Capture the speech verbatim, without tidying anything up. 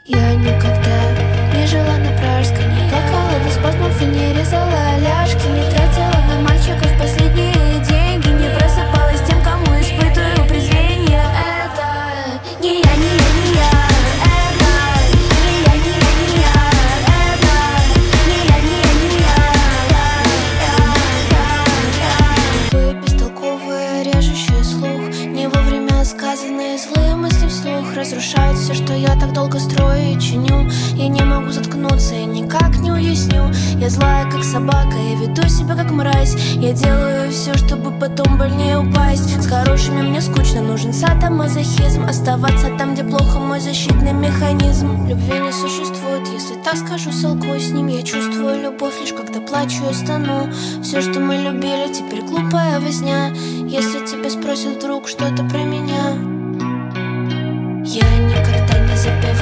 Я никогда не жила на Пражской, не плакала без спазмов и не резала ляжки, не тратила на мальчиков последние деньги, не просыпалась тем, кому испытываю презрение. Это не я, не я, не я. Это не я, не я, не я. Это не я, не я, не я. Я, я, я, я. Вы бестолковые, режущие слух, не вовремя сказанные злые мысли вслух разрушают все, что я так долго строю и чиню. Я не могу заткнуться, я никак не уясню. Я злая, как собака, я веду себя как мразь. Я делаю все, чтобы потом больнее упасть. С хорошими мне скучно, нужен садомазохизм. Оставаться там, где плохо, мой защитный механизм. Любви не существует, если так скажу, солгу с ним. Я чувствую любовь лишь когда плачу и стану. Все, что мы любили, теперь глупая возня. Если тебя спросят вдруг что-то про меня, я никогда не запеваю